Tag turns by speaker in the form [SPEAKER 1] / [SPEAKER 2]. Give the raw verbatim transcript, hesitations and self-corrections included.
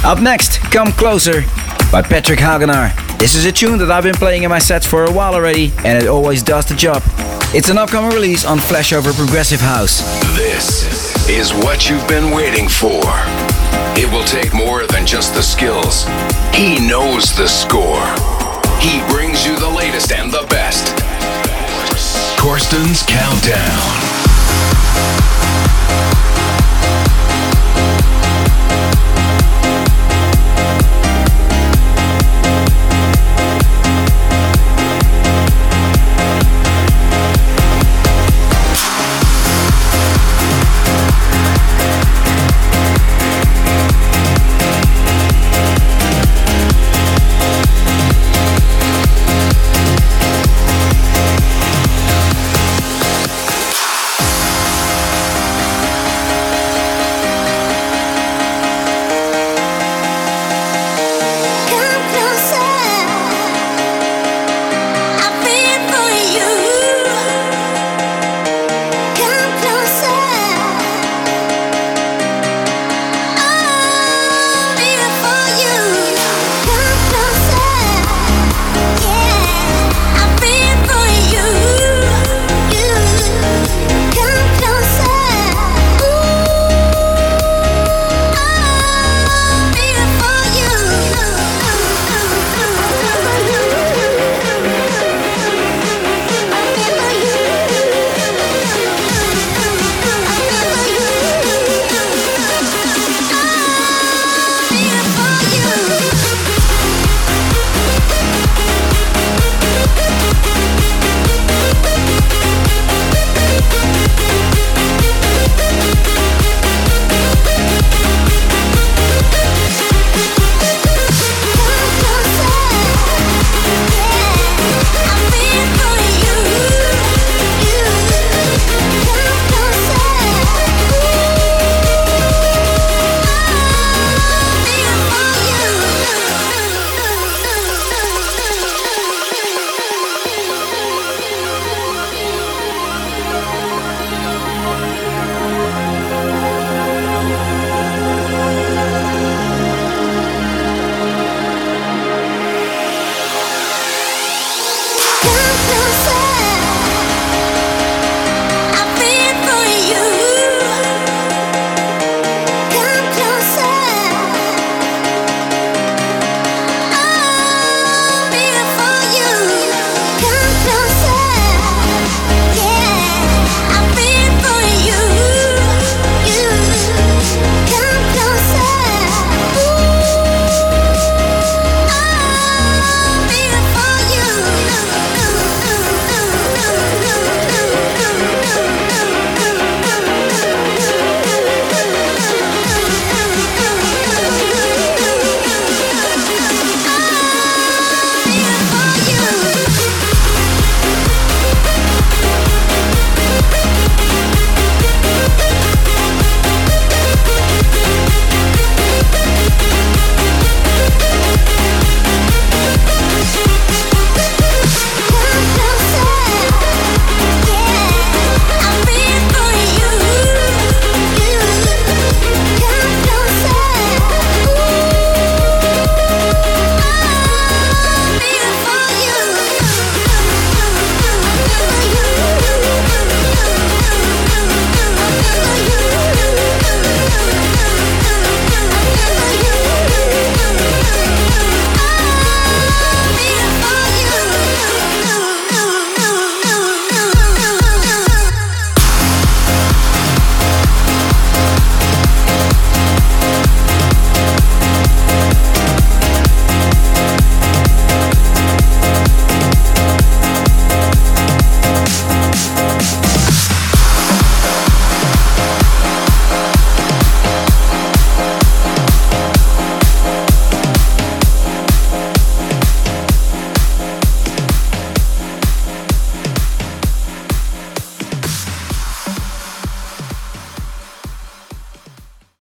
[SPEAKER 1] Up next, Come Closer by Patrick Hagenaar. This is a tune that I've been playing in my sets for a while already, and it always does the job. It's an upcoming release on Flashover Progressive House.
[SPEAKER 2] This is what you've been waiting for. It will take more than just the skills. He knows the score. He brings you the latest and the best. Corsten's Countdown.